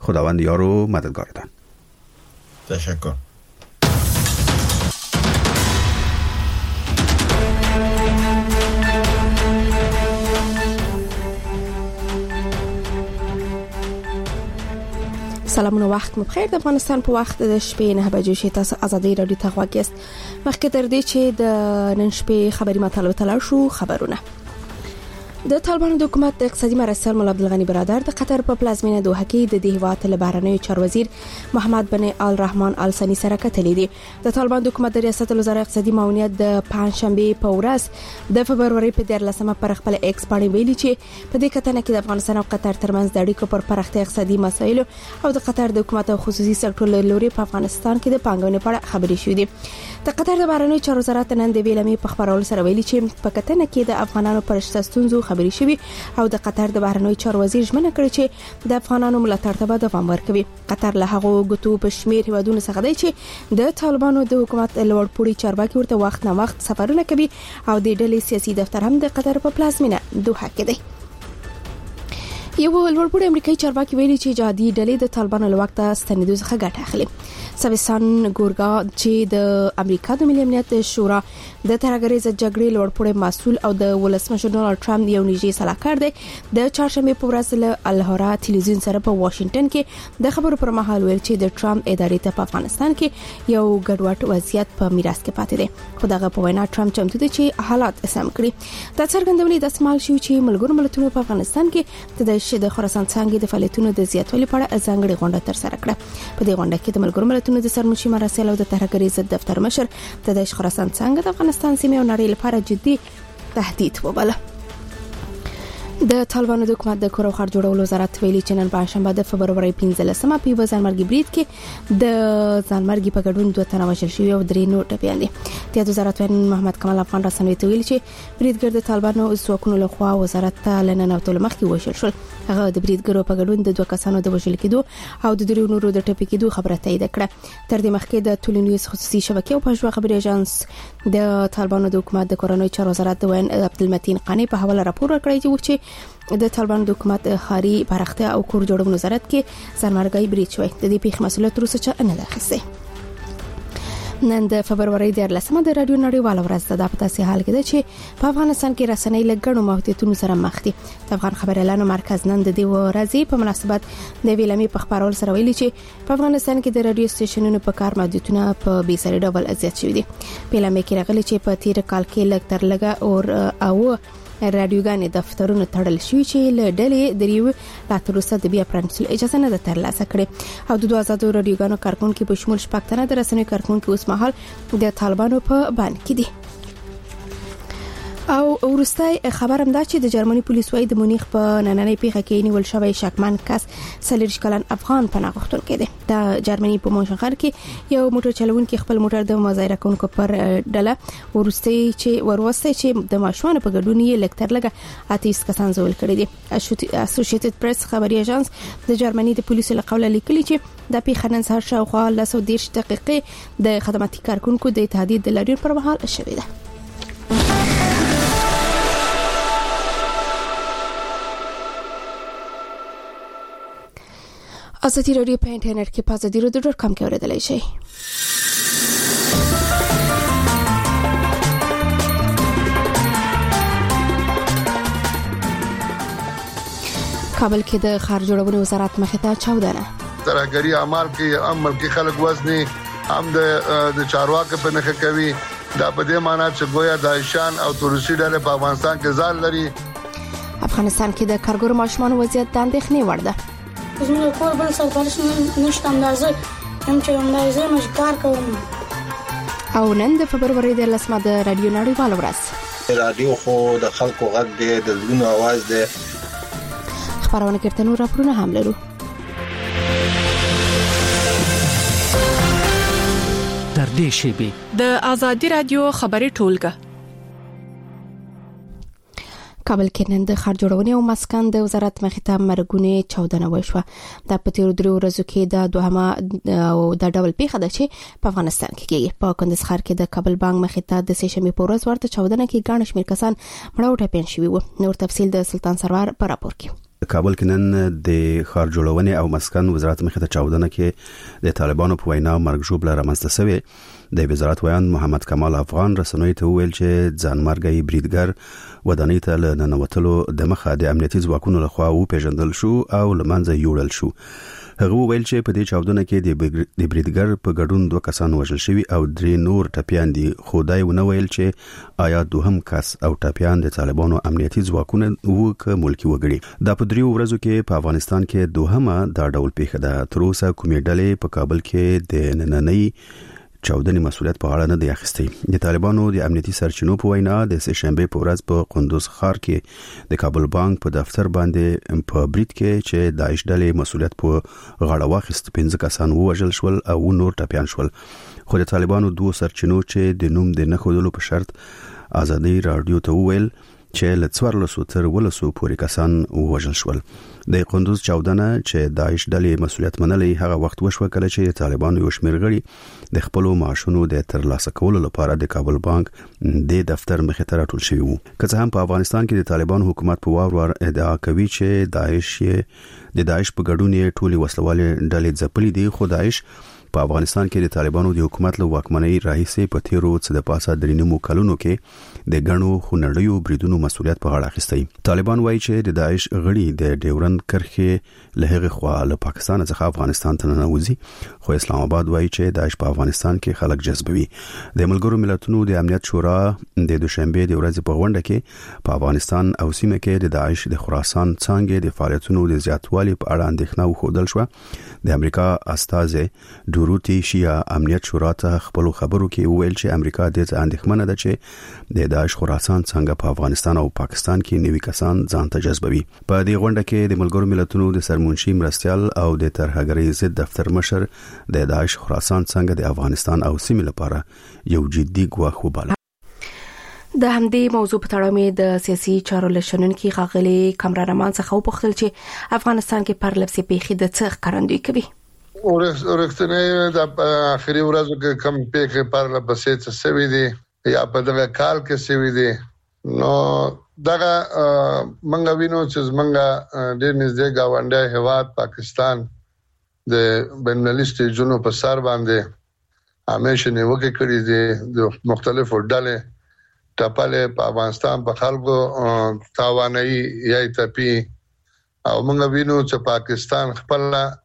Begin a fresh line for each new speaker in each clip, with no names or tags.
خداوند یار و مددگارتان.
تشکر.
سلامونه، وخت مو بخیر. د افغانستان په وخت د شپې 9 بجې شي. تاسو ازادي رادیو ته غوږ یاست. مخکې تر دې چې د نن شپې خبري مطالب ته لاړ شو، خبرونه. د طالبانو د حکومت د اقتصادي مرستیال مولا عبدالغنی برادر د قطر په پلازمینه دوحه کې د دې هیواد له بهرنیو چارو وزیر محمد بن آل رحمان آل ثانی سره کتلې دي. د طالبانو د حکومت د ریاست الوزرا اقتصادي معاونیت د پنځشنبه په ورځ د فبرवरी په 14مه پر خپل ایکس باندې ویلي چې په دې کتنه کې د افغانستان او قطر ترمنځ د اړیکو پر پراختیا اقتصادي مسایل او د قطر د حکومت او خصوصي سکتور له لوري په افغانستان کې د پانګونې په اړه خبرې شوې دي. د قطر د بهرنیو چارو وزارت نن د ویلمې په خبرولو سره ویلي چې په کتنه کې د افغانانو پر شتون خبرې شوې او د قطر د بهرنیو چارو وزیر ژمنه کړې چې د افغانانو ملاتړ ته به دوام ورکوي. قطر له هغو ګوتو په شمیر هیوادونو څخه دی چې د طالبانو د حکومت لوړپوړي چارواکي ورته وخت نه وخت سفرونه کوي او د ډلې سیاسي دفتر هم د قطر په پلازمینه دوحه کې دی. یو لوړپوړي امریکایي چارواکي ویلي چې جهادي ډلې د طالبانو له وخت ستنېدو څخه ګټه اخلي. سبستان ګورګا چې د امریکا د ملي امنیت شورا د ترهګریز جګړې لوړپوړي مسؤل او د ولسمشر ډونالد ټرمپ یو نږدې صلاحکار دی، د چهارشنبه په ورځ له الهرا ټلویزیون سره په واشنگټن کې د خبرو پر مهال ویل چې د ټرمپ ادارې ته په افغانستان کې یو ګډوډ وضعیت په میراث کې پاتې دی. خو دغه په وینا ټرمپ چمتو دی چې حالات سم کړي. د څرګندونې د استعمال شو چې ملګرو ملتونو په افغانستان کې د خراسان څنګه د فعالیتونو د زیاتوالي په اړه ځانګړي غونډه ترسره کړه. په دې غونډه کې د ملګرو ملتونو د سرمنشي مراسل او د ترهګریز دفتر مشر د خراسان څنګه د افغانستان سیمې او نړۍ لپاره جدي تهدید وباله. د طالبانو د حکومت د کور او ښار جوړولو وزارت ویلي چې نن پنځشنبه د فبرवरी 15مه په یو ځانمرګي برید کې د ځانمرګي په ګډون 2 تنه وژل شوي او 3 نور ټپيان دي. د وزارت وزیر محمد کمال افغان رسنوي ته ویلي چې بریدګر د طالبانو ځواکونو لخوا وزارت ته لننوتل مخکې وژل شول. هغه د بریدګرو په ګډون د 2 کسانو د وژل کېدو او د 3 نورو د ټپي کېدو خبره تایید کړه. تر دې مخکې د ټولنیز خصوصي شبکې او پښتو خبري اژانس د طالبانو د حکومت د کورنۍ چارو وزارت د وین عبدالمتین قانی په حواله راپور ورکړی چې د طالبانو د حکومت خاري پراختیا او کور جوړونې وزارت کې ځانمرګي برید شوی. د دې پیښې مسؤلیت روسه چا نه اخیسته. نن د فبرवरी 14مه د رادیو نړیواله ورځ ده. په تاسو حال کې ده چې په افغانستان کې رسنۍ له ګڼو محدودیتونو سره مخ دي. د افغان خبر اعلان مرکز نن د دې ورځې په مناسبت د ویلمې په خبرول سره ویلي چې په افغانستان کې د رادیو سټیشنونو په کار محدودیتونه په بي سري ډول زیات شوي دي. په ویلمې کې راغلي چې په تیر کال کې لږ تر لږه او رادیوګانې دفترونو تړل شوي چې له ډلې دریو لا تر اوسه د بیا پرانیستلو اجازه نه ده ترلاسه کړې او د 2000 رادیوګانو کارکونکو په شمول شپږ تنه د رسنیو کارکونکو اوس مهال د طالبانو په باندې کې دي. او ورستای خبرم دا چې د جرمني پولیس وايي د مونیخ په نننۍ پیښه کې نیول شوی شکمن کس 40 کلن افغان پناه غوښتونکی دی. د جرمني په مونشنخر کې یو موټر چلوونکی خپل موټر د مظاهره کوونکو پر ډله ورستای چې د ماشومان په ګډون یې لکتر لګه 28 کسان زول کړی دي. اسوسییټډ پریس خبري اژانس د جرمني د پولیسو له قوله لیکلي چې د پیښه نن سهار شاوخوا 110 دقیقې د خدماتي کارکونکو د تهدید د لاري پر مهال شوې ده. ازادي رادیو په انټرنیټ کې په azadirodio.com کې اوریدلای شئ. کابل کې د ښار جوړونې وزارت مخې ته چاودنه.
ترهګری اعمال کې عمل کې خلک وزني هم د چارواکو په نخښه کوي. دا په دې معنی چې ګویا د ایشان او تورسي ډلې په افغانستان کې ځان لري.
افغانستان کې د کارګرو ماشومان وضعیت د اندېښنې وړ ده.
زموږ کور بل سرپرست نشته اندازه هم چې اندازه مشکار کوم.
او نن د فبرवरी 14مه د رادیو نړیواله ورځ.
رادیو خو د خلکو غږ دی، د زړونو आवाज دی.
خبرونه کړه نور راپورونه هم لرو.
در دې شیبه
د ازادي رادیو خبري ټولګه
کابل کې نن د ښار جوړونې او مسکن د وزارت مخې ته مرګونې چاودنه وشوه. د پتیرو درو ورځو کې د دوهمه او د ډبل پیښه ده چې په افغانستان کې کېږي. په کندز ښار کې د کابل بانک مخې ته د سهشنبه په ورځ ورته چاودنه کې ګڼ شمېر کسان مړه او ټپيان شوي وو. نور تفصيل د سلطان سرور په راپور کې.
کابل کې نن د ښار جوړونې او مسکن وزارت مخې ته چاودنه کې د طالبانو په وینا مرګ ژوبله رامنځته شوې د وزارت ویان محمد کمال افغان رسنوي ته ویل چې ځانمرګي بریدګر ودانۍ ته له ننوتلو د مخه د امنیتي ځواکونو لخوا وپیژندل شو او لمنځه یوړل شو. هغه ویل چې په دې چاودنه کې د بریدګر په ګډون 2 کسان وژل شوي او 3 نور ټپيان دي. خدای ونه ویل چې آیا دوهم کس او ټپيان د طالبانو امنیتي ځواکونه وو که ملکی وګړي. دا په 3 ورځو کې په افغانستان کې دوهمه دا ډول پیښه ده. تر اوسه کومې ډلې په کابل کې د نننۍ چاودنې مسؤلیت په اړه نه دی اخیستی. د طالبانو د امنیتي سرچینو په وینا د سهشنبه په ورځ په قندوز ښار کې د کابل بانک په دفتر باندې په برید کې چې داعش ډلې مسؤلیت په غاړه واخیست 15 کسان وژل شول او نور ټپيان شول. خو د طالبانو 2 سرچینو چې د نوم د نخودلو په شرط ازادي رادیو ته ویل چې ل 1400 تر 1800 پورې کسان وژل شول. د قندوز چاودنه چې داعش ډلې مسؤلیت منلې هغه وخت وشو کله چې طالبانو یو شمېر غړي د خپل معاشونو د ترلاسه کولو لپاره د کابل بانک د دفتر مخې ته راټول شوی وو. که څه هم په افغانستان کې د طالبانو حکومت په وار ادعا کوي چې داعش په ګډون یې ټولي وسلوالې ډلې ځپلې دي، خو داعش په افغانستان کې د طالبانو د حکومت له واکمنۍ راهیسې په تیرو څه د پاسه درینمو کلونو کې د غنو خنړیو بریدونو مسؤلیت په غاړه اخیستی. طالبان وایي چې د داعش غړي د ډیورند کرښې له هغه خوا له پاکستان څخه افغانستان ته ننوځي، خو اسلام آباد وایي چې داعش په افغانستان کې خلک جذبوي. د ملګرو ملتونو د امنیت شورا د دوشنبه د ورځې په غونډه کې په افغانستان او سیمه کې د داعش د خراسان څنګه د فعالیتونو د زیاتوالي په اړه اندېښنه وښودل شو. د امریکا استازي دوروتی شیا امنیت شورا ته خپل خبرو کې ویل چې امریکا د اندېښمنه ده چې د داعش خراسان څنګه په افغانستان او پاکستان کې نوي کسان ځان ته جذبوي. په دې غونډه کې د ملګرو ملتونو د سرمنشي مرستيال او د ترهګرۍ ضد دفتر مشر د داعش خراسان څنګه د افغانستان او سیمې لپاره یو جدي ګواښ وباله.
د همدې موضوع په اړه مې د سیاسي چارو لشنونکو غاغلي کمران رحمان څخه وپوښتل چې افغانستان کې پرلپسې پیښې د څه ښکارندویي کوي.
ورښتنه د اخري ورځو کې کم پیښې پرلپسې څه سوي دي یا په دغه کال کې سوي دي. نو دغه منګه وینو چې منګه ډېر نږدې گاونډي هیواد پاکستان د بینالمللي سټیجونو په سر باندې همیشه نیوکه کړې دي د مختلفو ډلې ټاپلې په افغانستان په خلکو تاواني یا تپی او موږ وینو چې پاکستان خپل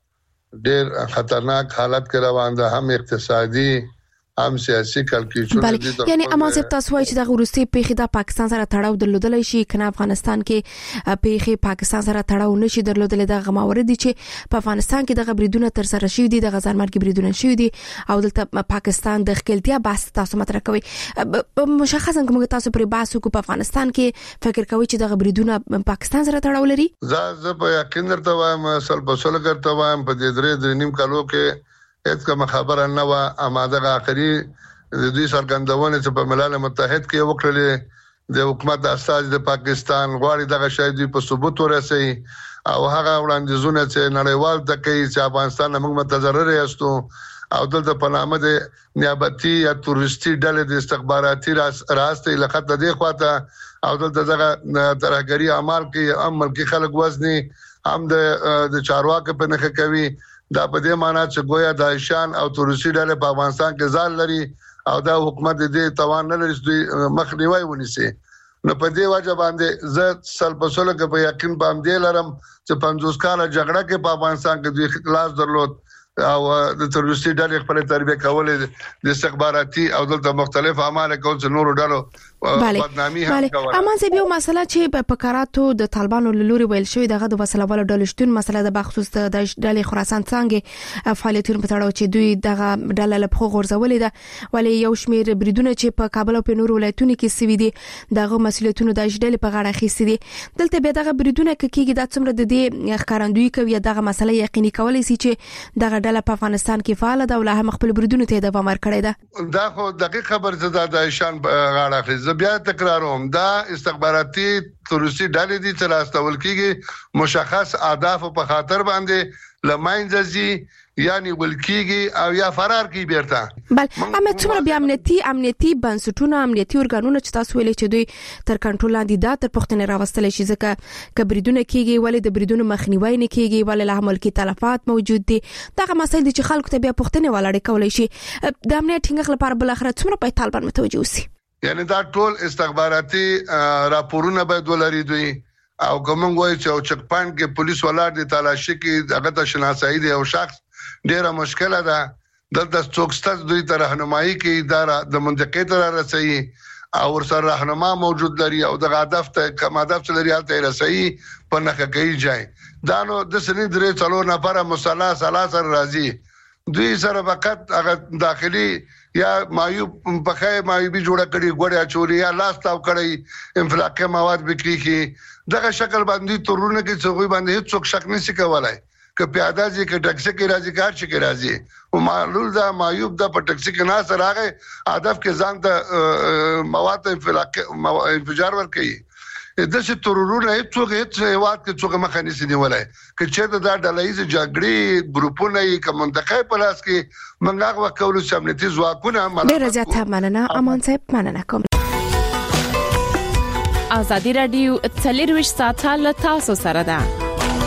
ډېر خطرناک حالت کې روان ده، هم اقتصادي هم سیاسي کلکیچونه دي.
یعنی امازه تاسو وایي چې د روسي پیښې د پاکستان سره تړاو درلودلی شي کنه افغانستان کې پیښې پاکستان سره تړاو نشي درلودل. د غماوري دي چې په افغانستان کې د بریدونو تر سره شوی دي، د غزانمرګي بریدونه شوی دي او دلته پاکستان د خپلتیا بحث تاسو مطرح کوي. مشخصا کوم تاسو پر بحث کو په افغانستان کې فکر کوي چې د بریدونو پاکستان سره تړاو لري؟
زه په یقین درته وایم اصل په سول کرته وایم په دې درې نیم کالو کې هیڅ کوم خبره نه و. اماده اخري د دوی سرګندونه چې په ملل متحد کې وکړلې د حکومت اساس د پاکستان غواړي دغه شی دوی په ثبوت ورسي او هغه وړاندیزونه چې نړیوال د کوي چې افغانستان موږ متضرر یاستو او دلته په نامه د نیابتي یا تورستي ډلې د استخباراتي راسته لخت د خواته او دلته دغه ترهګری اعمال کې عمل کې خلک وزني هم د چارواکو په نخښه کوي. دا په دې معنی چې گویا داعشان او تورسي ډلې په افغانستان کې ځان لري او دا حکومت دې توان نه لري چې مخنیوي ونیسي. نو په دې وجه باندې زه سلپسوله کې په یقین باندې لرم چې 50 کاله جګړه کې په افغانستان کې دوی خلاص درلود او د تورسي ډلې خپل تربیه کولې د استخباراتي او دلته مختلف اعمال کول چې نورو ډلو بدنامي هم کوله.
اما زه به مسله چې په کاراتو د طالبانو لوري ویل شوی دغه د وسلوالو ډلې شتون مسله د بخصوص د ډلې خراسان څنګه فعالیتونه په تړاو چې دوی دغه ډله له خو غورځولې ده ولی یو شمیر بریدونه چې په کابل او په نورو ولایتونو کې سوي دي دغه مسؤلیتونه د ډلې په غاړه اخیستي دي. دلته به دغه بریدونه کېږي د څومره د دې ښکارندویي کوي دغه مسله یقیني کولای شي چې دغه ډله په افغانستان کې فعال ده او له هم خپل بریدونه ته دوام ورکړي ده.
دا خو دقیق خبر زده د ایشان غاړه اخلي. بیا تکراروم دا استخباراتي تورسي ډلې دي چې راستول کیږي مشخص اهداف په خاطر باندې لماینځي یعنی ولکیږي او یا فرار کی بیرته.
بل امه څومره بیا امنیتي بنسټونه امنیتي ارګانونه چې تاسو ویلې چې دوی تر کنټرول لاندې دا تر پښتنې راوستل شي ځکه کبریدونه کیږي ولې د بریدونو مخنیوي نه کیږي ولې له ملکی تلفات موجود دي دغه مسایل چې خلکو ته بیا پښتنې ولاړې کولای شي د امنیت ټینګښت لپاره بل اخر څومره په طالبان متوجه وسی.
یعنی دا ټول استخباراتي راپورونه باید ولري دوی او کوم وایي چې چک پاینټ کې پولیس ولاړ دي تلاشي کې هغه ته شناسایی دی او شخص ډیره مشکله ده دلته څوکستاز دوی ته راهنمایي کوي اداره د منطقې ته رسېږي او ورسره راهنما موجود لري او د هدف ته کوم هدف لري حالت رسېږي په نخښه کوي ځای دا نو د سنې درې څلور نفر مصالحه سلاسل راځي دوی سره وخت هغه داخلي یا مایوب په مایوبي جوړه کړي ګوړیا چوري یا لاس تاو کړي انفلاقي مواد بکری کی دغه شکل باندې تورونه کې څوګي باندې هیڅ شک نشي کولای که پیاده ځي که ټکسي کې راځي کار چې کې راځي او معلول دا مایوب دا په ټکسي کې نه سره راغی هدف کې ځان ته مواد انفجار ور کوي د څه تورونه هیڅ هیواد کې څوک مخه نشي نیولای که چې دا ډلایز جګړې ګروپونه یې کوم منطقه په لاس کې منغه وکولو سمنتي ځواکونه
ډیر زیات مننه امان صاحب مننه کوم.
ازادي رادیو 24 ساعته له تاسو سره ده.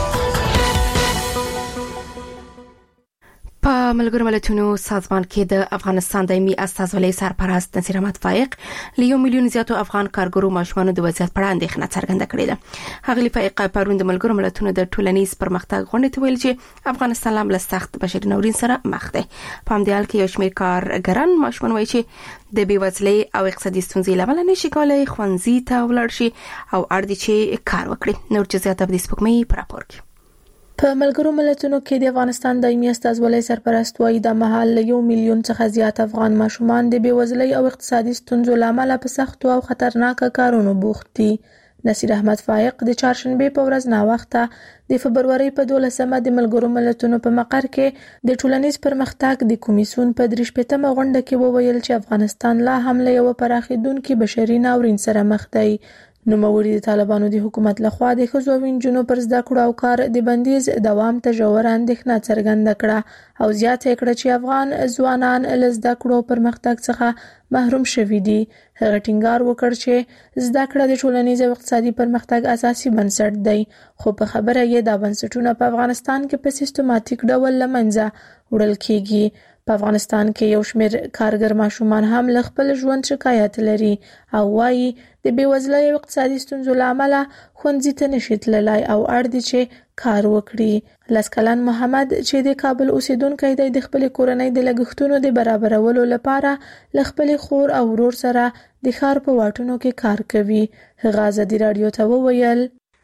په ملګرو ملتونو سازمان کې د افغانستان دایمي استازولۍ سرپرست نصیر احمد فائق له 1 میلیون زیاتو افغان کارګرو ماشومانو د وضعیت په اړه اندېښنه څرګنده کړې ده. هغه فائق پرون د ملګرو ملتونو د ټولنیز پرمختګ غونډې ته ویل چې افغانستان له سخت بشري ناورین سره مخ دی. په همدې حال کې یو شمېر کارګران ماشومان وایي چې د بیوزلۍ او اقتصادي ستونزې لامل نشي کولای ښوونځي ته ولاړ شي او اړ دي چې کار وکړي. نور جزئیات په دې سپوږمۍ په راپور کې.
په ملګرو ملتونو کې د افغانستان دایمي استازولۍ سرپرست وايي د مهال 1 میلیون څخه زیات افغان ماشومان د بیوزلۍ او اقتصادي ستونزو لامل په سختو او خطرناک کارونو بوخت دي. نصیر احمد فائق د چهارشنبه په ورځ نا وخته د فبروري په 12مه د ملګرو ملتونو په مقر کې د ټولنیز پرمختګ د کمیسیون په 38مه غونډه کې وویل چې افغانستان لا هم له یو پراخیدونکو بشري ناورین سره مخ دی. نوموړي د طالبانو د حکومت لخوا د ښځو او نجونو پر زده کړو او کار د بندیز دوام ته ژوره اندېښنه څرګنده کړه او زیاته کړه چې افغان ځوانان له زده کړو پرمختګ څخه محروم شوي دي. هغه ټینګار وکړ چې زده کړه د ټولنیز او اقتصادي پرمختګ اساسي بنسټ دی خو په خبره یې دا بنسټونه په افغانستان کې په سیستماتیک ډول له منځه وړل کیږي. په افغانستان کې یو شمېر کارګر ماشومان هم له خپل ژوند شکایت لري او وايي د بیوزلۍ او اقتصادي ستونزو لامل ښوونځي ته نشي تللی او اړ دي چې کار وکړي. لسکلن محمد چې د کابل اوسیدونکی دی د خپل کورنۍ د لګښتونو د برابرولو لپاره له خپل خور او ورور سره د ښار په واټونو کې کار کوي. هغه ازادي رادیو ته وویل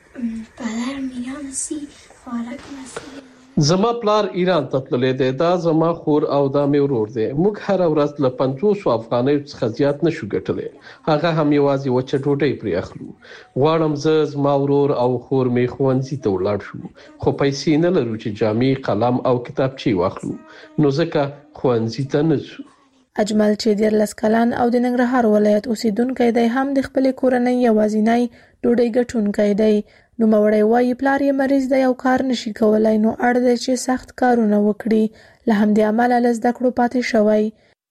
زما پلار ایران ته تللی دی دا زما خور او دا مې ورور دی. موږ هر ورځ له 500 افغانۍ څخه زیات نشو ګټلی هغه هم یوازې وچه ډوډۍ پرې اخلو. غواړم زه زما ورور او خور مې ښوونځي ته ولاړ شو خو پیسې نه لرو چې جامې قلم او کتابچې واخلو نو ځکه ښوونځي ته نه ځو.
اجمل چې 14 کلن او د ننګرهار ولایت اوسیدونکی دی هم د خپل کورنۍ یوازینی ډوډۍ ګټونکی دی. نو موري وايي پلار یې مریض دی او کار نشي کولای نو اړ دی چې سخت کارونه وکړي له همدې امله له زده کړو پاتې شوی.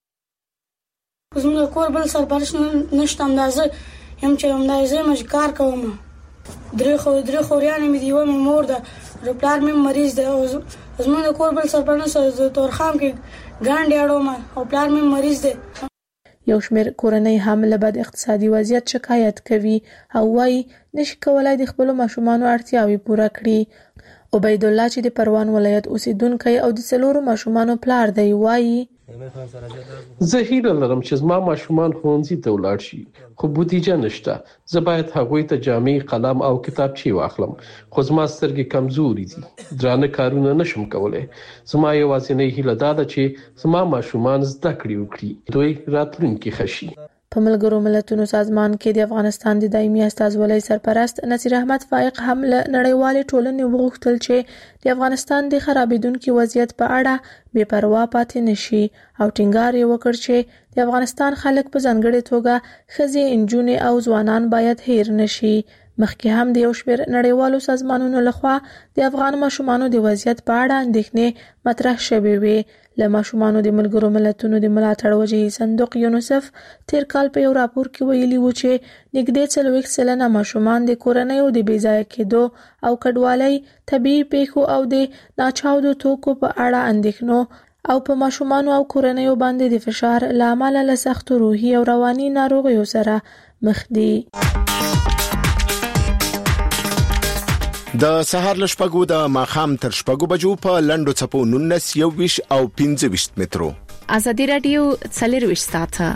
زموږ کور بل سرپرست نشته اندازه هم چې اندازه مې کار کوم درې خوريان مې دیو مې مور ده پلار مې مریض دی او زموږ کور بل سرپرست تورخام کې ګاندې اړوم او پلار مې مریض دی.
یو شمېر کورنۍ هم له بد اقتصادي وضعیت شکایت کوي او وايي نشي کولای د خپل ماشومانو اړتیاوې پوره کړي. عبید الله چې د پروان ولایت اوسیدونکی او د 4 ماشومانو پلار دی وايي
زه هیله لرم چې زما ماشومان ښوونځي ته ولاړ شي خو بودیجه نشته. زه باید هغوی ته جامې قلم او کتابچې واخلم خو زما سترګې کمزوري دي درانه کارونه نشم کولای. زما یوازینۍ هیله دا ده چې زما ماشومان زده کړې وکړي دوی راتلونکي ښه شي.
په ملګرو ملتونو سازمان کې د افغانستان د دایمي استازولۍ سرپرست نصیر احمد فائق هم له نړیوالې ټولنې وغوښتل چې د افغانستان د خرابېدونکي وضعیت په اړه بې پروا پاتې نشي او ټینګار یې وکړ چې د افغانستان خلک په ځانګړې توګه ښځې، نجونې او ځوانان باید هیر نشي. مخکې هم د یو شمېر نړیوالو سازمانونو لخوا د افغان ماشومانو د وضعیت په اړه اندېښنې مطرح شوې وې. له ماشومانو د ملګرو ملتونو د ملاتړ وجهي صندوق یونیسف تیر کال په یو راپور کې ویلي و چې نږدې 40% ماشومان د کورنیو د بې ځایه کېدو او کډوالۍ، طبیعي پیښو او د ناچاودو توکو په اړه اندېښنو او په ماشومانو او کورنیو باندې د فشار له امله له سختو روحي او رواني ناروغیو سره مخ دي.
د سهار له شپږو د ماښام تر شپږو بجو په لنډو څپو 19 21 او 25 مترو.
ازادي رادیو 24 ساعته.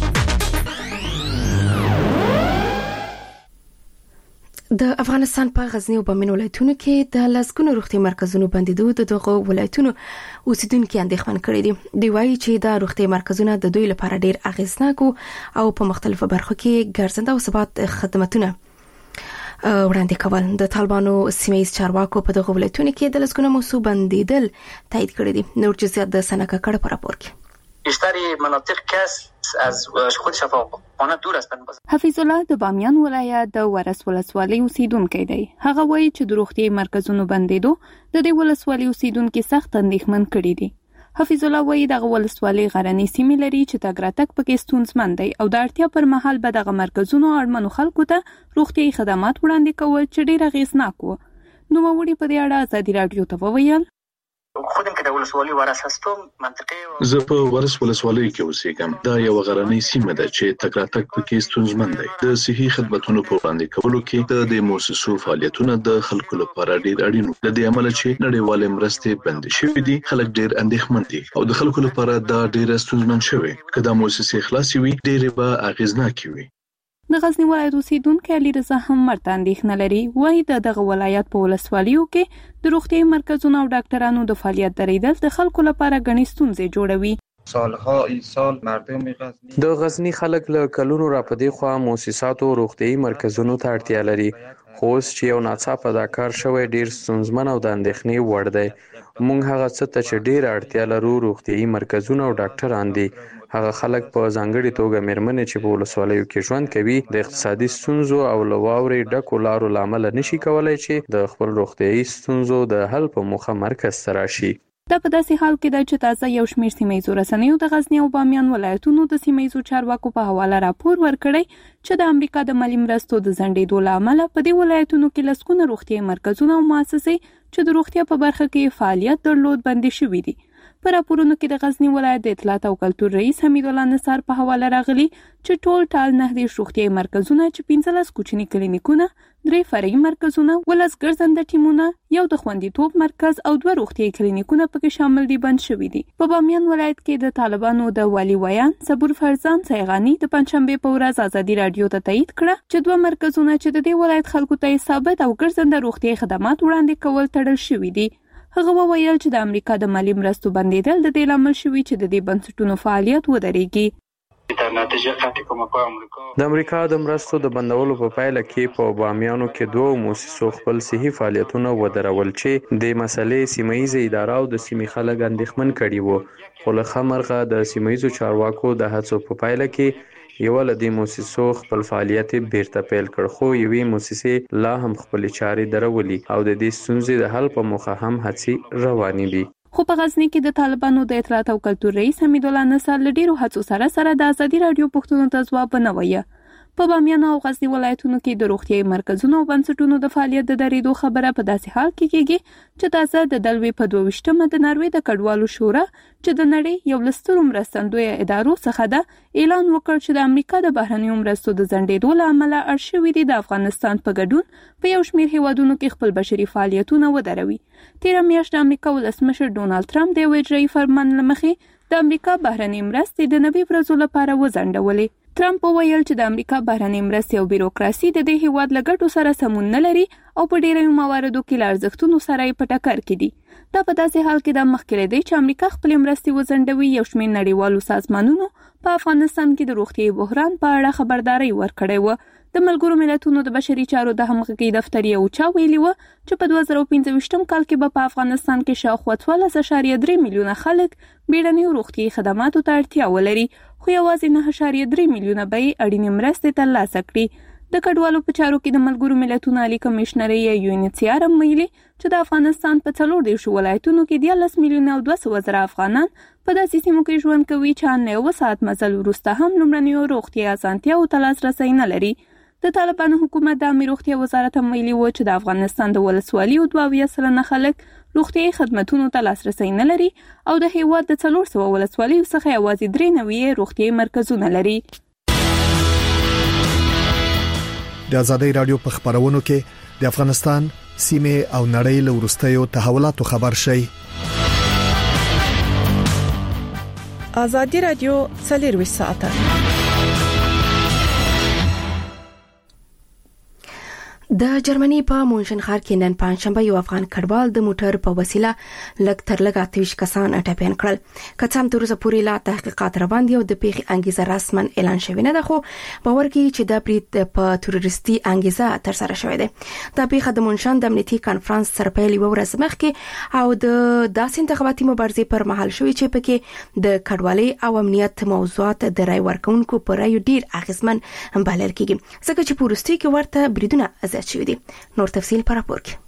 د افغانستان په غزنی او بامین ولایتونو کې د لسګونو روغتي مرکزونو بندیدو د دغه ولایتونو اوسیدونکو اندېښمن کړي دي. دی وایي چې د روغتي مرکزونه د دوی لپاره ډیر اغیزناک او په مختلفو برخو کې ګرځنده او ثبات خدماتونه وړاندې کول. د طالبانو سیمه‌ییز چارواکو په دغه ولایتونو کې د لسګونو موضوع بندیدل تایید کړی دي. نور جزئیات د سنکه کړه په راپور کې.
بیشتر مناطق کس از خود شفاخانه دور هستند.
حفیظ الله د بامیان ولایت د ورس ولسوالۍ اوسیدونکی دی. هغه وایي چې د روغتي مرکزونو بندیدو د دې ولسوالۍ اوسیدونکو سخت اندېښمن کړي دي. حفیظ الله وایي دغه ولسوالۍ غرنۍ سیمې لري چې تګ راتګ پکې ستونزمن دی او د اړتیا پر مهال به دغه مرکزونو اړمنو خلکو ته روغتي خدمات وړاندې کول چې ډیر اغیزناک وو. نوموړي په دې اړه ازادي رادیو ته وویل
خودم که د ولسوالۍ ورس هستم منطقه
زه په ورس ولسوالۍ کې اوسېږم. دا یو غرنۍ سیمه ده چې تګ راتګ پکې ستونزمن دی. د صحي خدماتو په وړاندې کولو کې د مؤسسو فعالیتونه د خلکو لپاره ډیر اړین دي. د دې عمل چې نړیوال مرستې بند شوې دي خلک ډیر اندېښمن دي او د خلکو لپاره دا ډیر ستونزمن شوی. که دا مؤسسې خلاصې وي ډیر به اغیزناک وي.
د غزنی ولایت اوسیدونکو علي رضا هم مرته اندېښنه لري. وایي دغه ولایت په ولسوالیو کې د روغتي مرکزونو او ډاکټرانو د فعالیت درېدل د خلکو لپاره غني ستونزې جوړوي.
سالها سال مردم غزنی
د غزنی خلک له کلونو را پدې خوا مؤسساتو روغتي مرکزونو ته اړتیا لري. خو چې یو ناڅاپه دا کار شوی ډیر ستونزمن او د اندېښنې وړ دی. موږ هغه څه ته چې ډیر اړتیا لرو روغتي مرکزونه او ډاکټران دي. هغه خلک په ځانګړي توګه مېرمنې چې په ولسوالیو کې ژوند کوي د اقتصادي ستونزو او له واورې ډکو لارو له امله نشي کولی چې د خپل روغتیايي ستونزو د حل په موخه مرکز ته راشي.
دا په داسې حال کې ده چې تازه یو شمېر سیمه‌ییزو رسنیو د غزنی او بامیان ولایتونو د سیمه‌ییزو چارواکو په حواله راپور ورکړی چې د امریکا د مالي مرستو د ځنډېدو له امله په دې ولایتونو کې لسګونه روغتیايي مرکزونه او مؤسسې چې د روغتیا په برخه کې فعالیت درلود بندې شوي دي. په راپورونو کې د غزنی ولایت د اطلاعات او کلتور رئیس حمید الله نصار په حواله راغلی چې ټول 9 روغتیايي مرکزونه چې 15 کوچني کلینیکونه، 3 فرعي مرکزونه، 10 ګرځنده ټیمونه، یو د خوندیتوب مرکز او 2 روغتیايي کلینیکونه پکې شامل دي بند شوي دي. په بامیان ولایت کې د طالبانو د والي ویان صبور فرزان سیغانی د پنځشنبه په ورځ ازادي رادیو ته تایید کړه چې 2 مرکزونه چې د دې ولایت خلکو ته ثابت او ګرځنده روغتیايي خدمات وړاندې کول تړل شوي دي. هغه وویل چې د امریکا د مالي مرستو بندیدل د دې لامل شوی چې د دې بنسټونو فعالیت ودرېږي.
د امریکا د مرستو د بندولو په پایله کې په بامیانو کې 2 مؤسسو خپل صحي فعالیتونه ودرول چې د مسلې سیمه‌ییزه اداره او د سیمې خلک اندېښمن کړي وو. خو له خمرغه د سیمه‌ییزو چارواکو د هڅو په پایله کې یو له دې مؤسسو خپل فعالیت بیرته پیل کړ، خو یوې مؤسسې لا هم خپل چارې درولي او د دې ستونزې د حل په موخه هم هڅې روانې دي.
خو په غزنی کې د طالبانو د اطلاعات او کلتور رئیس حمید الله نصار له ډیرو هڅو سره د ازادي رادیو پښتون ته ځواب نه وایي. په بامیان او غزنی ولایتونو کې د روغتیايي مرکزونو او بنسټونو د فعالیت د درېدو خبره په داسې حال کې کېږي چې تازه د دلوي په 22مه د ناروې د کډوالو شورا چې د نړۍ یو لستر مرستندوی ادارو څخه ده اعلان وکړ چې د امریکا د بهرنیو مرستو د ځنډېدو له امله اړ شوي دي د افغانستان په ګډون په یو شمېر هیوادونو کې خپل بشري فعالیتونه ودروي. تېره میاشت د امریکا ولسمشر ډونالد ټرمپ د یو اجرایي فرمان له مخې د امریکا بهرنۍ مرستې د 90 ورځو لپاره وځنډولې. ټرمپ وویل چې د امریکا بهرنۍ مرستې او بیروکراسي د دې هیواد له ګټو سره سمون نه لري او په ډیرو مواردو کې له ارزښتونو سره یې په ټکر کې دي. دا په داسې حال کې د مخکې دی چې امریکا خپلې مرستې وځنډوي. یو شمېر نړیوالو سازمانونو په افغانستان کې د روغتیايي بحران په اړه خبرداري ورکړې وه. د ملګرو ملتونو د بشري چارو د همغږۍ دفتر یو چا ویلي و چې په 2025 کال کې به په افغانستان کې شاوخوا 14.3 میلیونه خلک بیړنیو روغتیايي خدماتو ته اړتیا ولري، خو یوازې 9.3 میلیونه به یې اړینې مرستې ترلاسه کړي. د کډوالو په چارو کې د ملګرو ملتونو عالی کمشنر UNHCR ویلي چې د افغانستان په 14 ولایتونو کې 13 میلیونه او 200 زره افغانان په داسې سیمو کې ژوند کوي چې نه یو ساعت مزل وروسته هم لومړنیو روغتیا اسانتیاوو ته لاسرسی نه لري. د طالبانو حکومت د امنیت روغتیا وزارت ویلي و چې د افغانستان د ولسوالیو 22% خلک روغتیايي خدماتونو ته لاسرسی نه لري او د هیواد د 400 ولسوالیو څخه یوازې 93 روغتیايي مرکزونه لري.
د ازادۍ رادیو په خبرونو کې د افغانستان سیمه او نړۍ له ورستیو تحولاتو خبر شي.
ازادۍ رادیو 24 ساعته
د جرمني په مونشن ښار کې نن پنځشنبه یو افغان کډوال د موټر په وسیله لږ تر لږه 28 کسان ټپيان کړل. کڅام تر اوسه پورې لا تحقیقات روان دي او د پیښې انګیزه رسمن اعلان شوی نه ده، خو باور کوي چې د برید په تروریستي انګیزه تر سره شوی دی. د پیښه د مونشن د امنیتي کانفرنس سرپیلي ورځ مخکې او د داسې انتخاباتي مبارزې پر مهال شوی چې پکې د کډوالۍ او امنیت موضوعات د رای ورکونکو پر رایو ډیر اغیزمن بلل کیږي، ځکه چې پوروستي کې ورته بریدونه شوی دی. نور تفصیل پر راپور کې.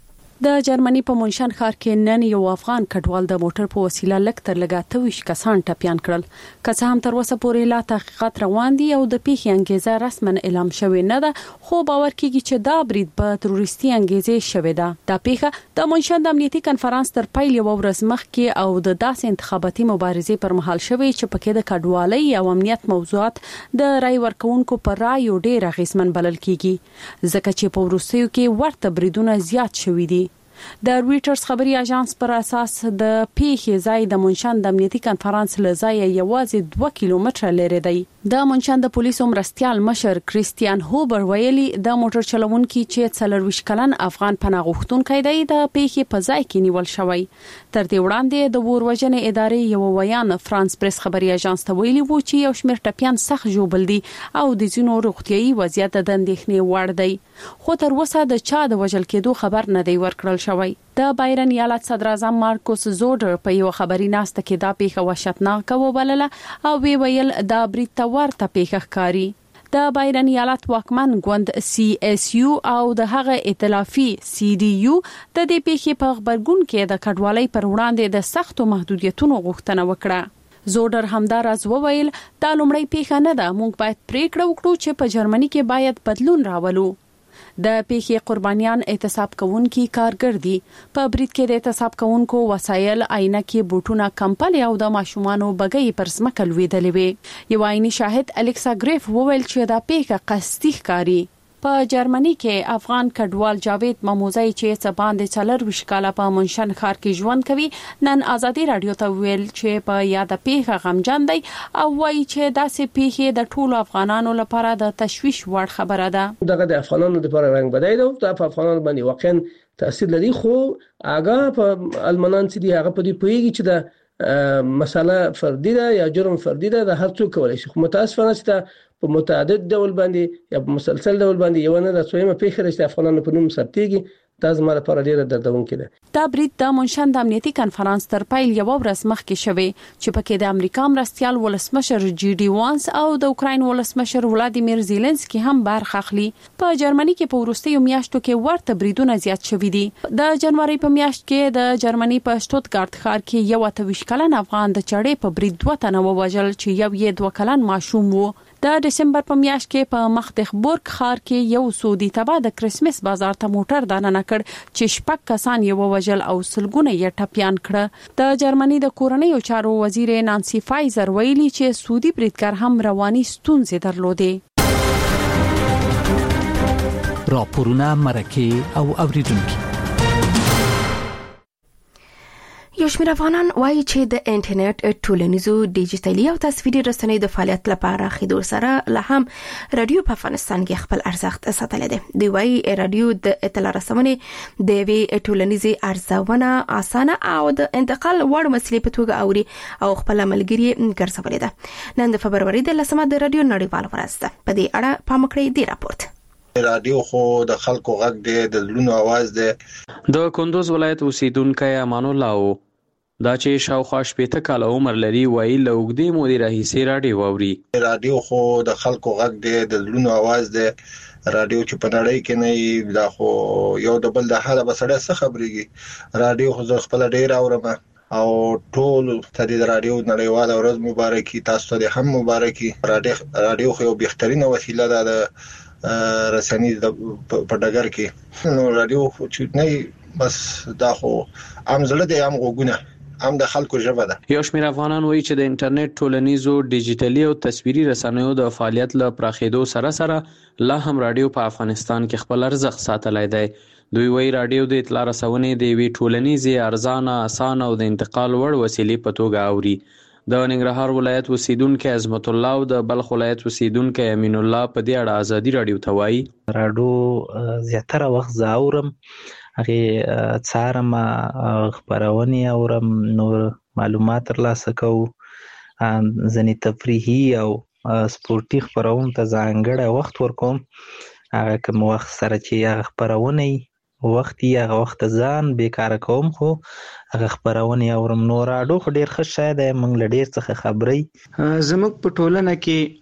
د جرمني په مونشن ښار کې نن یو افغان کډوال د موټر په وسیله لږ تر لږه 28 کسان ټپيان کړل. که څه هم تر اوسه پورې لا تحقیقات روان دي او د پیښې انګیزه رسمن اعلان شوی نه ده، خو باور کیږي چې دا برید په تروریستي انګیزه شوی ده. دا پیښه د مونشن د امنیتي کانفرنس تر پیل یو ورځ مخکې او د داسې انتخاباتي مبارزې پر مهال شوی چې پکې د کډوالۍ او امنیت موضوعات د رای ورکونکو پر رایو ډیر اغیزمن بلل کیږي، ځکه چې په وروستیو کې ورته بریدونه زیات شوي دي. د رويټرز خبري اژانس پر اساس د پیښې ځای د مونشن د امنیتي کانفرنس لځای یوازې 2 کیلومتره لري دی. د مونشن د پولیسو مرستيال مشر کریستیان هوبر ویلي د موټر چلوونکي چې 24 کلن افغان پناه غوښتونکی دی د پیښې په ځای کې نیول شوی. تر دې وړاندې د وروژنې ادارې یو ویان فرانس پریس خبري اژانس ته ویلي و چې یو شمېر ټپيان سخت جوړبل دي او د ځینو روغتيایي وضعیت د اندېښنې وړ دی، خو تر اوسه د چا د وژل کېدو خبر نه دی ورکړل شوی. د بایرن ایالت صدر اعظم مارکوس زوډر په یو خبري ناسته کې دا پیښه وحشتناکه وبلله او ویل دا برید ورته پیښه ښکاري. د بایرن ایالت واکمن ګوند CSU او د هغه ائتلافي CDU د دې پیښې په خبرګون کې د کډوالۍ پر وړاندې د سختو محدودیتونو غوښتنه وکړه. زوډر همدارز وویل دا لومړی پیښه نه ده، موږ باید پریکړه وکړو چې په جرمني کې باید بدلون راولو. د پیښې قربانیان اعتصاب کوونکي کارګر دي. په برید کې د اعتصاب کوونکو وسایل، عینکې، بوټونه، کمپل او د ماشومانو بګۍ پر ځمکه لوېدلې وي. یو عیني شاهد الکسا ګریف وویل چې دا پیښه قصدي ښکاري. په جرمني کې افغان کډوال جاوید ماموزای چې څباندې 24 کاله په مونشن ښار کې ژوند کوي نن ازادي رادیو ته ویل چې په یاد پیښه غمجن دی او وایي چې داسې پیښې د ټولو افغانانو لپاره د تشویش وړ خبره ده.
دغه د افغانانو لپاره رنګ بدای دی او په افغانانو باندې واقعا تاثیر لري، خو هغه په المنان چې دی هغه په دې پوهیږي چې د مساله فردي ده یا جرم فردي ده، د هر څوک کولای شي، خو متاسفانه چې په متعدد ډول باندې یا په مسلسل ډول باندې یو نه د څویمه پیښه راشي افغانانو په نوم ثبتېږي، دا زما لپاره ډیره دردونکې ده.
دا برید د مونشن د امنیتي کانفرنس تر پیل یو ورځ مخکې شوی چې پکې د امریکا مرستيال ولسمشر جی.ډي وانس او د اوکراین ولسمشر ولادیمیر زيلنسکي هم برخه اخلي. په جرمني کې په وروستیو میاشتو کې ورته بریدونه زیات شوي دي. د جنوري په میاشت کې د جرمني په شټوتګارت ښار کې یو 28 کلن افغان د چړې په برید 2 تنه ووژل چې یو یې 2 کلن ماشوم وو. د دسمبر په میاشت کې په مختخبورګ ښار کې یو سعودي تبع د کرسمس بازار ته موټر دانه کړ چې 6 کسان یې ووژل او سلګونه یې ټپيان کړ. د جرمني د کورنیو چارو وزیر نانسی فایزر ویلي چې سعودي بریدګر هم رواني ستونزې درلودې.
راپورونه مرکه او اوریدونکو.
یو شمېر افغانان وایي چې د انټرنیټ ټولنیزو ډیجیټلي او تصویري رسنیو د فعالیت لپاره خېدو سره له هم رادیو په افغانستان کې خپل ارزښت ساتلی دی. دوی وایي رادیو د اطلاع رسونې د یوې ټولنیزې ارزونه اسانه او د انتقال وړ وسیلې په توګه اوري او خپل ملګري ګرځولې ده. نن د فبروري د 10مه د رادیو نړیوال ورځ ده. په دې اړه پام وکړئ د راپورټ.
رادیو خو د خلکو غږ دی، د زړونو आवाज دی.
د کندوز ولایت اوسیدونکو امان الله دا چې شاوخوا 80 کال عمر لري وایي له اوږدې مودې راهیسې راډیو اوري.
رادیو خو د خلکو غږ دی، د زړونو आवाज دی. رادیو چې په نړۍ کې نه دا خو یو د بل د حاله بسړه څه خبريږي. رادیو خو زه خپل ډیر اورم او ټول ته د رادیو نړیواله ورځ مبارکي، تاسو ته هم مبارکي. رادیو خو یو بهترینه وسیله ده د رسنۍ په ډګر کې. نو رادیو خو چې نه بس دا خو عام زړه دی، عام غوګونه، هم د خلکو ژبه ده.
یو شمېر افغانان وایي چې د انټرنیټ ټولنیزو ډیجیټلي او تصویري رسنیو د فعالیت له پراخېدو سره لا هم رادیو په افغانستان کې خپل ارزښت ساتلی دی. دوی وایي رادیو د اطلاع رسونې د یوې ټولنیزې ارزانه، اسانه او د انتقال وړ وسیلې په توګه اوري. د ننګرهار ولایت اوسیدونکي عظمت الله او د بلخ ولایت اوسیدونکي امین الله په دې اړه ازادي رادیو ته وایي
رادیو زیاتره وخت زه اورم، هغه څارم، خبرونه اورم، نور معلومات ترلاسه کوم، ځنې تفریحي او سپورتي خبرونه ته ځانګړی وخت ورکوم. هغه کوم وخت سره چې هغه خبرونه وخت یې هغه وخت ځان بیکاره کوم، خو هغه خبرونه اورم. نو راډیو خو ډیر ښه شی دی، موږ له ډیر څخه خبري.
زموږ په ټولنه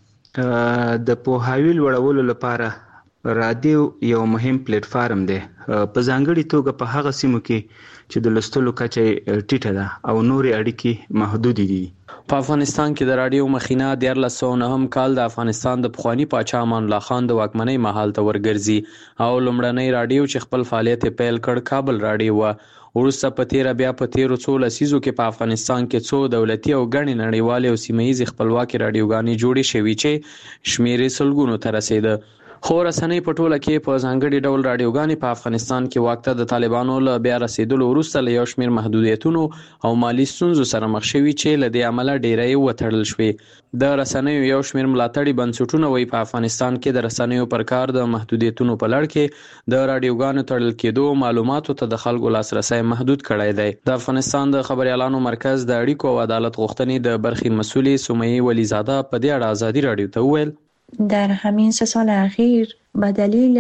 کې د پوهاوي لوړولو لپاره رادیو یو مهم پلیټ فارم دی، په ځانګړي توګه په هغه سیمو کې چې د لوستلو کچه ټیټه ده او نورې اړیکې محدودې دي.
په افغانستان کې د رادیو مخینه 1409 کال د افغانستان د پخوانی پاچا امان الله خان د واکمنۍ مهال ته ورګرځي او لومړنۍ رادیو چې خپل فعالیت پیل کړ کابل رادیو و. وروسته په تیر بیا په تیرو څو لسیزو کې په افغانستان کې څو دولتي او ګڼې نړیوالې او سیمه ییزې خپلواکي رادیوګانې جوړې شوې چې شمیرې سلګونو ته رسیده. خو رسنۍ په ټوله کې په ځانګړي ډول رادیوګانې په افغانستان کې واک ته د طالبانو له بیا رسیدلو وروسته له یو شمېر محدودیتونو او مالي ستونزو سره مخ شوي چې له دې امله ډیری وتړل شوې. د رسنیو یو شمېر ملاتړي بنسټونه وایي په افغانستان کې د رسنیو پر کار د محدودیتونو په لړ کې د رادیوګانو تړل کېدو معلوماتو ته د خلکو لاسرسی محدود کړی دی. د افغانستان د خبريالانو مرکز د اړیکو او عدالت غوښتنې د برخې مسؤلې سمیه ولیزاده په دې اړه ازادي رادیو ته وویل
در همین 3 سال اخیر به دلیل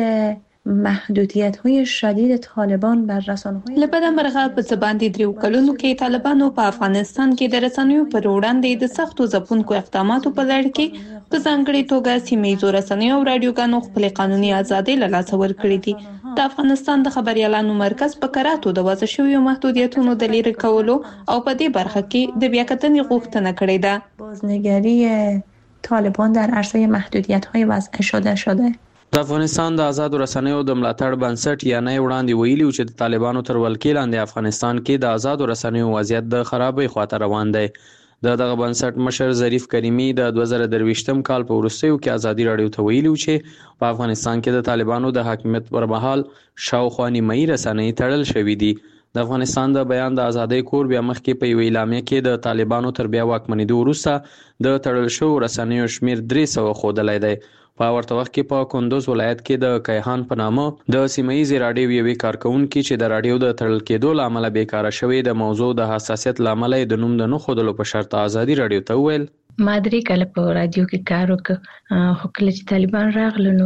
محدودیت‌های شدید طالبان بر رسانه‌های
لبدا مرغه په ځباندې دریو کلونو کې طالبانو په افغانستان کې د رسنیو پر وړاندې د سختو ځپونکو اقداماتو په لړ کې په ځانګړي توګه سیمه‌ییزو رسنیو او رادیوګانو خپل قانوني ازادي له لاسه ورکړې دي. د افغانستان د خبريالانو مرکز په کراتو د وضع شویو محدودیتونو د لرې کولو او په دې برخه کې د بیاکتنې غوښتنه کړې ده.
بازنگری طالبان در عرصه محدودیت‌های وضع شده.
د افغانستان د آزادو رسنیو د ملاتړ بنسټ یا نه وړاندې ویلي چې د طالبانو تر ولکې لاندې افغانستان کې د آزادو رسنیو وضعیت د خرابۍ خواته روان دی. دغه بنسټ مشر ظریف کریمی د 2023 کال په وروستیو کې ازادي رادیو ته ویلي چې په افغانستان کې د طالبانو د حاکمیت پر مهال شاوخوا نیمایي رسنۍ تړل شوې دي. د افغانستان د بیان د ازادۍ کور بیا مخکې په یوې اعلامیه کې د طالبانو تر بیا واکمنېدو وروسته د تړل شوو رسنیو شمېر 300 ښودلی دی. په ورته وخت کې په کندوز ولایت کې د کیهان په نامه د سیمه ییزې رادیو یوې کارکونکي چې د رادیو د تړل کېدو له امله بیکاره شوې د موضوع د حساسیت له امله د نوم د نه ښودلو په شرط ازادي رادیو ته وویل
ما درې کاله په رادیو کې کار وکړ، خو کله چې طالبان راغله نو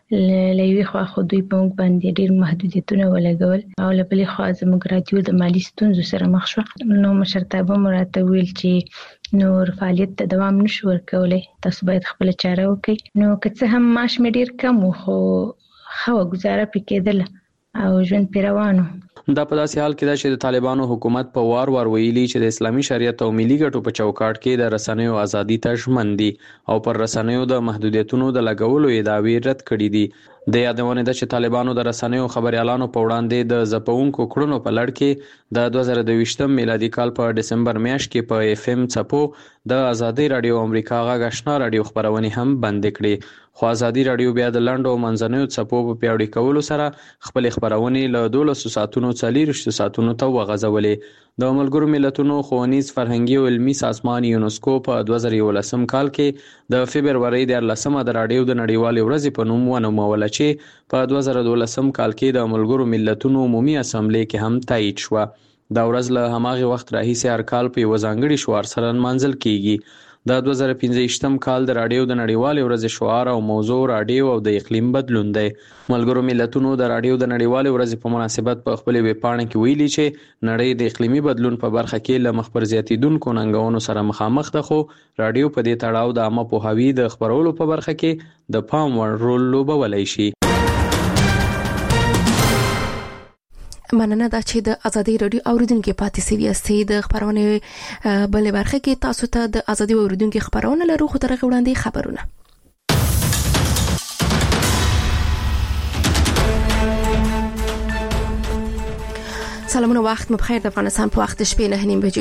له یوې خوا خو دوی په موږ باندې ډېر محدودیتونه ولګول او له بلې خوا زموږ رادیو د مالي ستونزو سره مخ شوه. نو مشرتابه مو راته ویل چې نور فعالیت ته دوام نشو ورکولی، تاسو باید خپله چاره وکړئ. نو که څه هم معاش مې ډېر کم و خو ښه وه، ګزاره پرې کېدله او ژوند پرې روان و.
دا په داسې حال کې ده چې د طالبانو حکومت په وار ویلي چې د اسلامي شریعت او ملي ګټو په چوکاټ کې د رسنیو ازادي ته ژمن دي او پر رسنیو د محدودیتونو د لګولو ادعاوې رد کړي دي. د یادونه ده چې طالبانو د رسنیو خبريالانو په وړاندې د ځپونکو کړنو په لړ کې د 2022 میلادي کال په ډسمبر میاشت کې په اف ام څپو د ازادي رادیو امریکا غږ آشنا رادیو خبرونه هم بند کړي. خو ازادي رادیو بیا د لنډو منځنیو څپو په پیاوړي کولو سره خپل خبرونه له 12 ساعتونو 40 ساعتونو ته وغځولې. د ملګرو ملتونو ښوونیز فرهنګي او علمي سازمان یونسکو په 2011 کال کې د فبرवरी 14 د رادیو د نړیوالې ورځې په نوم ونوموله چې په 2012 کال کې د ملګرو ملتونو عمومي اسامبلې کې هم تایید شوه. دا ورځ له هماغه وخت راهیسې هر کال په یو ځانګړي شوار سره منځل کیږي. د 2015م کال د رادیو د نړیوالې ورځې شعار او موضوع رادیو او د اقلیم بدلون دی. ملګرو ملتونو د رادیو د نړیوالې ورځې په مناسبت په خپل ویب پاڼه کې ویلي چې نړۍ د اقلیمي بدلون په برخه کې له مخبر زیاتیدونکو ننګونو سره مخامخ ده، خو رادیو په دې تړاو د عامه پوهاوي د خبرولو په برخه کې د پام وړ رول لوبولی شي.
مننه دا چې د ازادي رادیو اوریدونکو پاتې سوي استي د خبرونه بل برخه کې تاسو ته د ازادي اوریدونکو خبرونه لرو خو ترغه وړاندې خبرونه. سلامونه، وخت مو بخیر. د افغانستان په وخت شپې 9:30 بجې